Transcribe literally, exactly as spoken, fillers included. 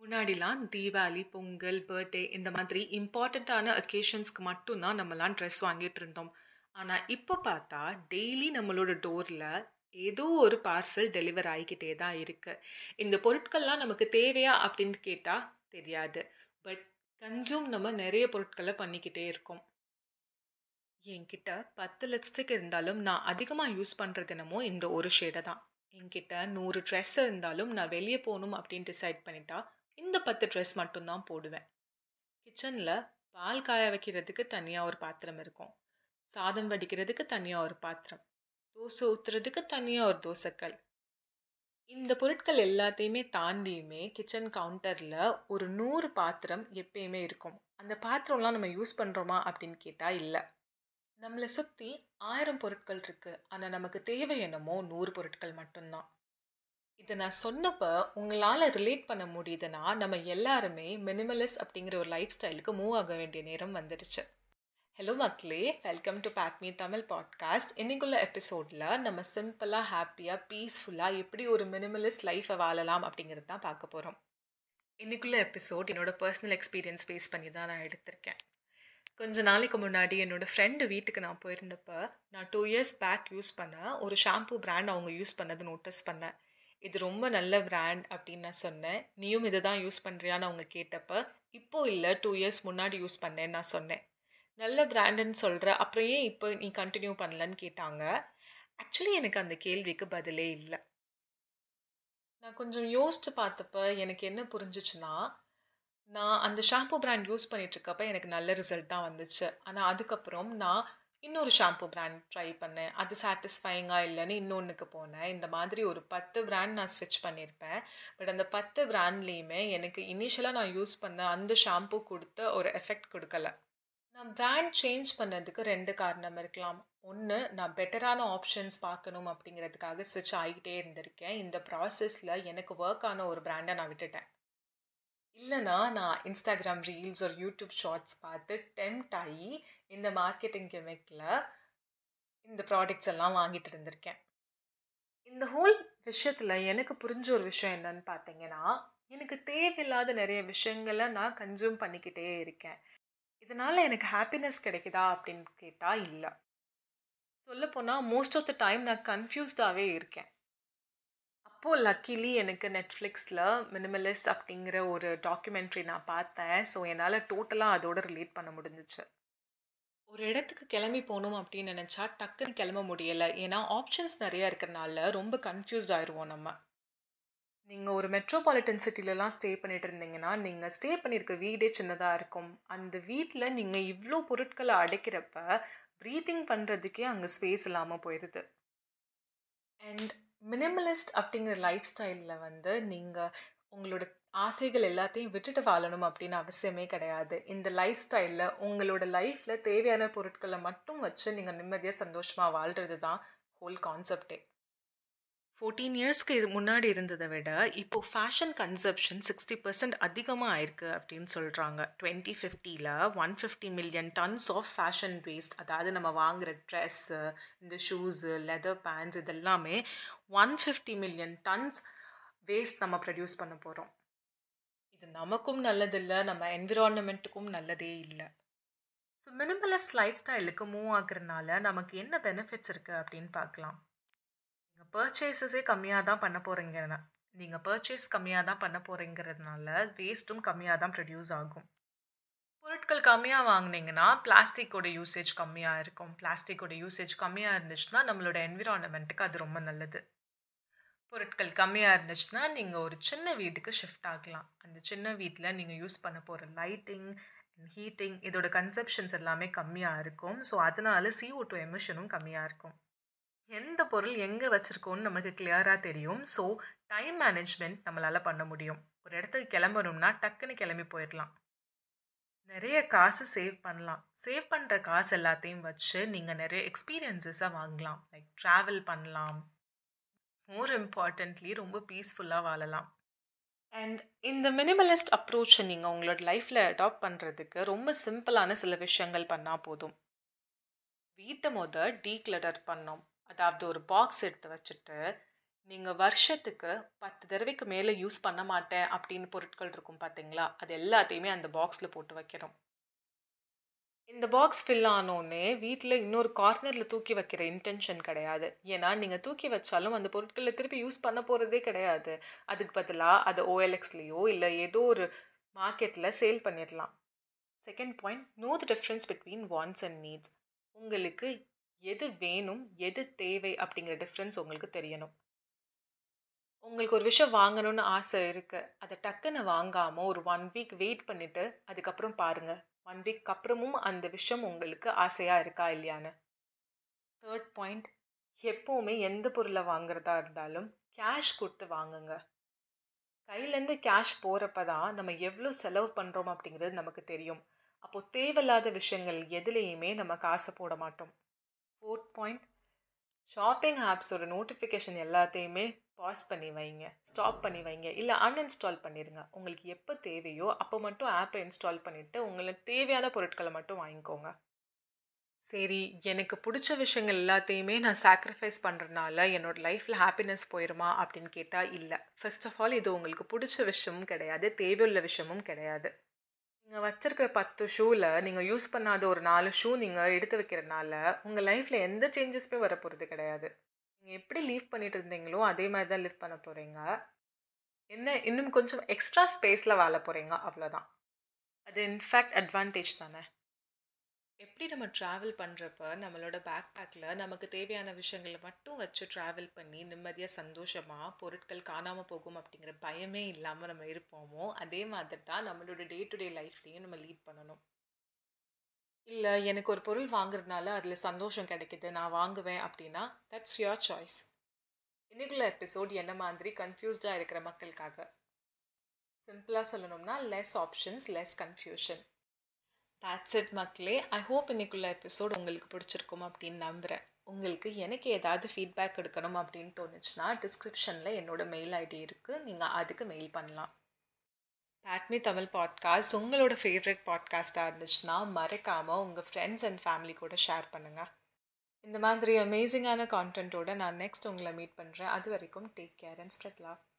முன்னாடிலாம் தீபாவளி, பொங்கல், பர்த்டே இந்த மாதிரி இம்பார்ட்டன்ட்டான அக்கேஷன்ஸ்க்கு மட்டும் தான் நம்மலாம் ட்ரெஸ் வாங்கிட்டு இருந்தோம். ஆனா, இப்போ பார்த்தா டெய்லி நம்மளோட டோர்ல ஏதோ ஒரு பார்சல் டெலிவர் ஆயிக்கிட்டே தான் இருக்கு. இந்த பொருட்கள்லாம் நமக்கு தேவையா அப்படின்னு கேட்டா தெரியாது. பட் கன்சியூம் நம்ம நெறைய பொருட்கள பண்ணிக்கிட்டே இருக்கோம். என்கிட்ட பத்து லிப்ஸ்டிக் இருந்தாலும் நான் அதிகமா யூஸ் பண்றது என்னமோ இந்த ஒரு ஷேட தான். என்கிட்ட நூறு ட்ரெஸ் இருந்தாலும் நான் வெளிய போணும் அப்படின்னு டிசைட் பண்ணிட்டா, இந்த பத்து ட்ரெஸ் மட்டும் தான் போடுவேன். கிச்சன்ல பால் காய வைக்கிறதுக்கு தனியா ஒரு பாத்திரம் இருக்கும். சாதம் வடிக்கிறதுக்கு தனியா ஒரு பாத்திரம். தோசை ஊத்துறதுக்கு தனியா ஒரு தோசைக்கல். இந்த பொருட்கள் எல்லாத்தையுமே தாண்டியுமே கிச்சன் கவுண்டர்ல ஒரு நூறு பாத்திரம் எப்பயுமே இருக்கும். அந்த பாத்திரம்லாம் நம்ம யூஸ் பண்றோமா அப்படின்னு கேட்டா இல்ல. நம்மள சுத்தி ஆயிரம் பொருட்கள் இருக்கு. ஆனா நமக்கு தேவை என்னமோ நூறு பொருட்கள் மட்டும்தான். இத நான் சொன்னப்ப உங்களால ரிலேட் பண்ண முடியுதுன்னா, நம்ம எல்லாருமே மினிமலிஸ்ட் அப்படிங்கிற ஒரு லைஃப் ஸ்டைலுக்கு மூவ் ஆக வேண்டிய நேரம் வந்துருச்சு. ஹலோ மக்களே! வெல்கம் டு பேட்மி தமிழ் பாட்காஸ்ட். இன்னைக்குள்ள எபிசோட்ல நம்ம சிம்பிளா, ஹேப்பியா, பீஸ்ஃபுல்லா எப்படி ஒரு மினிமலிஸ்ட் லைஃப வாழலாம் அப்படிங்கிறது தான் பார்க்க போறோம். இன்னைக்குள்ள எபிசோட் என்னோட பர்சனல் எக்ஸ்பீரியன்ஸ் பேஸ் பண்ணி தான் நான் எடுத்திருக்கேன். கொஞ்ச நாளைக்கு முன்னாடி என்னோட ஃப்ரெண்டு வீட்டுக்கு நான் போயிருந்தப்ப, நான் ரெண்டு இயர்ஸ் பேக் யூஸ் பண்ண ஒரு ஷாம்பு பிராண்ட் அவங்க யூஸ் பண்ணது நோட்டீஸ் பண்ணேன். இது ரொம்ப நல்ல பிராண்ட் அப்படின்னு நான் சொன்னேன். நீயும் இத தான் யூஸ் பண்றியான்னு அவங்க கேட்டப்ப, இப்போ இல்ல ரெண்டு இயர்ஸ் முன்னாடி யூஸ் பண்ணேன்னு நான் சொன்னேன். நல்ல பிராண்டுன்னு சொல்ற, அப்புறம் ஏன் இப்போ நீ கன்டின்யூ பண்ணலன்னு கேட்டாங்க. ஆக்சுவலி எனக்கு அந்த கேள்விக்கு பதிலே இல்ல. நான் கொஞ்சம் யோசிச்சு பார்த்தப்ப எனக்கு என்ன புரிஞ்சுச்சுன்னா, நான் அந்த ஷாம்பு பிராண்ட் யூஸ் பண்ணிட்டுருக்கப்ப எனக்கு நல்ல ரிசல்ட் தான் வந்துச்சு. ஆனா அதுக்கப்புறம் நான் இன்னொரு ஷாம்பு பிராண்ட் ட்ரை பண்ணேன். அது சாட்டிஸ்ஃபையிங்கா இல்லன்னு இன்னொன்னுக்கு போனேன். இந்த மாதிரி ஒரு பத்து பிராண்ட் நான் ஸ்விட்ச் பண்ணியிருப்பேன். பட் அந்த பத்து பிராண்ட்லேயுமே எனக்கு இனிஷியலா நான் யூஸ் பண்ண அந்த ஷாம்பு குடுத்த ஒரு எஃபெக்ட் குடுக்கல. நான் பிராண்ட் சேஞ்ச் பண்ணதுக்கு ரெண்டு காரணம் இருக்கலாம். ஒன்று, நான் பெட்டரான ஆப்ஷன்ஸ் பார்க்கணும் அப்படிங்கிறதுக்காக ஸ்விட்ச் ஆகிட்டே இருந்திருக்கேன். இந்த ப்ராசஸில் எனக்கு ஒர்க் ஆன ஒரு பிராண்டை நான் விட்டுட்டேன். இல்லைனா நான் இன்ஸ்டாகிராம் ரீல்ஸ் ஒரு யூடியூப் ஷார்ட்ஸ் பார்த்து டெம்ப்ட் ஆகி இந்த மார்க்கெட்டிங் கிமிக்கில் இந்த ப்ராடக்ட்ஸ் எல்லாம் வாங்கிட்டு இருந்திருக்கேன். இந்த ஹோல் விஷயத்தில் எனக்கு புரிஞ்ச ஒரு விஷயம் என்னன்னு பார்த்தீங்கன்னா, எனக்கு தேவையில்லாத நிறைய விஷயங்களை நான் கன்சியூம் பண்ணிக்கிட்டே இருக்கேன். இதனால் எனக்கு ஹாப்பினஸ் கிடைக்குதா அப்படின்னு கேட்டால் இல்லை. சொல்லப்போனால் மோஸ்ட் ஆஃப் த டைம் நான் கன்ஃபியூஸ்டாகவே இருக்கேன். அப்போது லக்கிலி எனக்கு நெட்ஃப்ளிக்ஸில் மினிமலிஸ்ட் அப்படிங்கிற ஒரு டாக்குமெண்ட்ரி நான் பார்த்தேன். ஸோ என்னால் டோட்டலாக அதோட ரிலேட் பண்ண முடிஞ்சிச்சு. ஒரு இடத்துக்கு கிளம்பி போகணும் அப்படின்னு நினச்சா டக்குன்னு கிளம்ப முடியலை. ஏன்னா ஆப்ஷன்ஸ் நிறையா இருக்கிறனால ரொம்ப கன்ஃபியூஸ்ட் ஆயிடுவோம் நம்ம. நீங்கள் ஒரு மெட்ரோபாலிட்டன் சிட்டிலலாம் ஸ்டே பண்ணிட்டு இருந்தீங்கன்னா, நீங்கள் ஸ்டே பண்ணியிருக்க வீடே சின்னதாக இருக்கும். அந்த வீட்டில் நீங்கள் இவ்வளோ பொருட்களை அடைக்கிறப்ப ப்ரீத்திங் பண்ணுறதுக்கே அங்கே ஸ்பேஸ் இல்லாமல் போயிடுது. அண்ட் மினிமலிஸ்ட் அப்படிங்கிற லைஃப் ஸ்டைலில் வந்து நீங்கள் உங்களோட ஆசைகள் எல்லாத்தையும் விட்டுட்டு வாழணும் அப்படின்னு அவசியமே கிடையாது. இந்த லைஃப் ஸ்டைலில் உங்களோட லைஃப்பில் தேவையான பொருட்களை மட்டும் வச்சு நீங்கள் நிம்மதியாக சந்தோஷமாக வாழ்கிறது தான் ஹோல் கான்செப்டே. ஃபோர்டீன் இயர்ஸ்க்கு முன்னாடி இருந்ததை விட இப்போது ஃபேஷன் கன்சப்ஷன் சிக்ஸ்டி பர்சன்ட் அதிகமாக ஆயிருக்கு அப்படின்னு சொல்கிறாங்க. டுவெண்ட்டி ஃபிஃப்டியில் one fifty million tons of fashion waste, அதாவது நம்ம வாங்குகிற ட்ரெஸ்ஸு, இந்த ஷூஸு, லெதர் பேண்ட்ஸ் இதெல்லாமே one fifty million tons waste நம்ம ப்ரொடியூஸ் பண்ண போகிறோம். இது நமக்கும் நல்லதில்லை, நம்ம என்விரான்மெண்ட்டுக்கும் நல்லதே இல்லை. ஸோ மினிமலிஸ்ட் லைஃப் ஸ்டைலுக்கு மூவ் ஆகுறதுனால நமக்கு என்ன பெனிஃபிட்ஸ் இருக்குது அப்படின்னு பார்க்கலாம். நீங்கள் பர்ச்சேஸஸே கம்மியாக தான் பண்ண போகிறீங்கன்னா நீங்கள் பர்ச்சேஸ் கம்மியாக தான் பண்ண போகிறீங்கிறதுனால வேஸ்ட்டும் கம்மியாக தான் ப்ரொடியூஸ் ஆகும். பொருட்கள் கம்மியாக வாங்கினீங்கன்னா பிளாஸ்டிக்கோட யூசேஜ் கம்மியாக இருக்கும். பிளாஸ்டிக்கோட யூசேஜ் கம்மியாக இருந்துச்சுன்னா நம்மளோட என்விரான்மெண்ட்டுக்கு அது ரொம்ப நல்லது. பொருட்கள் கம்மியாக இருந்துச்சுன்னா நீங்கள் ஒரு சின்ன வீட்டுக்கு ஷிஃப்ட் ஆகலாம். அந்த சின்ன வீட்டில் நீங்கள் யூஸ் பண்ண போகிற லைட்டிங், ஹீட்டிங் இதோட கன்சப்ஷன்ஸ் எல்லாமே கம்மியாக இருக்கும். ஸோ அதனால சி ஓ டூ எமிஷனும் கம்மியாக இருக்கும். எந்த பொருள் எங்கே வச்சுருக்கோன்னு நமக்கு கிளியராக தெரியும். ஸோ டைம் மேனேஜ்மெண்ட் நம்மளால் பண்ண முடியும். ஒரு இடத்துக்கு கிளம்பணும்னா டக்குன்னு கிளம்பி போயிடலாம். நிறைய காசு சேவ் பண்ணலாம். சேவ் பண்ணுற காசு எல்லாத்தையும் வச்சு நீங்கள் நிறைய எக்ஸ்பீரியன்ஸஸை வாங்கலாம். லைக் ட்ராவல் பண்ணலாம். மோர் இம்பார்ட்டன்ட்லி ரொம்ப பீஸ்ஃபுல்லாக வாழலாம். அண்ட் இந்த மினிமலிஸ்ட் அப்ரோச்சை நீங்கள் உங்களோட லைஃப்பில் அடாப்ட் பண்ணுறதுக்கு ரொம்ப சிம்பிளான சில விஷயங்கள் பண்ணால் போதும். வீட்டை மொதல் டீக்ளட்டர் பண்ணோம். அதாவது ஒரு பாக்ஸ் எடுத்து வச்சுட்டு நீங்க வருஷத்துக்கு பத்து தடவைக்கு மேல யூஸ் பண்ண மாட்டேன் அப்படின்னு பொருட்கள் இருக்கும் பார்த்தீங்களா? அது எல்லாத்தையுமே அந்த பாக்ஸ்ல போட்டு வைக்கணும். இந்த பாக்ஸ் ஃபில் ஆனோனே, வீட்ல இன்னொரு கார்னர்ல தூக்கி வைக்கிற இன்டென்ஷன் கிடையாது. ஏன்னா, நீங்க தூக்கி வச்சாலும் அந்த பொருட்கள திருப்பி யூஸ் பண்ண போறதே கிடையாது. அதுக்கு பதிலா அத ஓஎல்எக்ஸ்லயோ இல்ல ஏதோ ஒரு மார்க்கெட்ல சேல் பண்ணிரலாம். Second point, know the difference between wants and needs. உங்களுக்கு எது வேணும், எது தேவை அப்படிங்கிற டிஃபரன்ஸ் உங்களுக்கு தெரியணும். உங்களுக்கு ஒரு விஷயம் வாங்கணும்னு ஆசை இருக்கு. அத டக்குன்னு வாங்காம ஒரு 1 வீக் வெயிட் பண்ணிட்டு, அதுக்கப்புறம் பாருங்க. ஒரு வீக் அப்புறமும் அந்த விஷயம் உங்களுக்கு ஆசையா இருக்கா இல்லையான்னு. மூன்றாவது பாயிண்ட், எப்பவுமே எந்த பொருள வாங்குறதா இருந்தாலும் கேஷ் குடுத்து வாங்குங்க. கையிலேருந்து கேஷ் போறப்ப தான் நம்ம எவ்வளோ செலவு பண்றோம் அப்படிங்கிறது நமக்கு தெரியும். அப்போ தேவையில்லாத விஷயங்கள் எதுலயுமே நம்ம காசு போட மாட்டோம். நான்காவது பாயிண்ட், ஷாப்பிங் ஆப்ஸோட நோட்டிஃபிகேஷன் எல்லாத்தையுமே பாஸ் பண்ணி வைங்க. ஸ்டாப் பண்ணி வைங்க. இல்ல அன்இன்ஸ்டால் பண்ணிருங்க. உங்களுக்கு எப்ப தேவையோ அப்போ மட்டும் ஆப்ப இன்ஸ்டால் பண்ணிட்டு, உங்களுக்கு தேவையான பொருட்கள மட்டும் வாங்கிக்கோங்க. சரி, எனக்கு புடிச்ச விஷயங்கள் எல்லாத்தையுமே நான் சாக்ரிஃபைஸ் பண்றனால, என்னோட லைஃப்ல ஹாப்பினஸ் போயிருமா அப்படின்னு கேட்டா இல்ல. ஃபர்ஸ்ட் ஆஃப் ஆல் இது உங்களுக்கு புடிச்ச விஷயமும் கிடையாது. தேவையுள்ள விஷயமும் கிடையாது. நீங்க வச்சிருக்கிற பத்து ஷூல நீங்க யூஸ் பண்ணாத ஒரு நாலு ஷூ நீங்க எடுத்து வைக்கிறனால, உங்க லைஃப்ல எந்த சேஞ்சஸுமே வரப்போறது கிடையாது. நீங்க எப்படி லீவ் பண்ணிட்டு இருந்தீங்களோ, அதே மாரி தான் லிவ் பண்ண போறீங்க. என்ன இன்னும் கொஞ்சம் எக்ஸ்ட்ரா ஸ்பேஸ்ல வாழ போறீங்க அவ்வளோதான். அது இன்ஃபேக்ட் அட்வான்டேஜ் தானே. எப்படி நம்ம ட்ராவல் பண்ணுறப்ப நம்மளோட பேக் பேக்கில் நமக்கு தேவையான விஷயங்களை மட்டும் வச்சு ட்ராவல் பண்ணி நிம்மதியாக சந்தோஷமாக பொருட்கள் காணாமல் போகும் அப்படிங்கிற பயமே இல்லாமல் நம்ம இருப்போமோ, அதே மாதிரி தான் நம்மளோட டே டு டே லைஃப்லையும் நம்ம லீட் பண்ணணும். இல்லை எனக்கு ஒரு பொருள் வாங்குறதுனால அதில் சந்தோஷம் கிடைக்குது நான் வாங்குவேன் அப்படின்னா தட்ஸ் யுவர் சாய்ஸ். இன்னைக்குள்ள எபிசோட் என்ன மாதிரி கன்ஃபியூஸ்டாக இருக்கிற மக்களுக்காக. சிம்பிளாக சொல்லணும்னா less options less confusion. That's it மக்களே. ஐ ஹோப் இன்னைக்குள்ள எபிசோட் உங்களுக்கு பிடிச்சிருக்கும் அப்படின்னு நம்புகிறேன். உங்களுக்கு எனக்கு ஏதாவது ஃபீட்பேக் எடுக்கணும் அப்படின்னு தோணுச்சுன்னா டிஸ்கிரிப்ஷனில் என்னோட மெயில் ஐடி இருக்குது. நீங்கள் அதுக்கு மெயில் பண்ணலாம். பேட்மி தமிழ் பாட்காஸ்ட் உங்களோட ஃபேவரட் பாட்காஸ்ட்டாக இருந்துச்சுன்னா மறக்காமல் உங்கள் ஃப்ரெண்ட்ஸ் அண்ட் ஃபேமிலி கூட ஷேர் பண்ணுங்கள். இந்த மாதிரி அமேசிங்கான கான்டென்ட்டோட நான் நெக்ஸ்ட் உங்களை மீட் பண்ணுறேன். அது வரைக்கும் take care and spread love.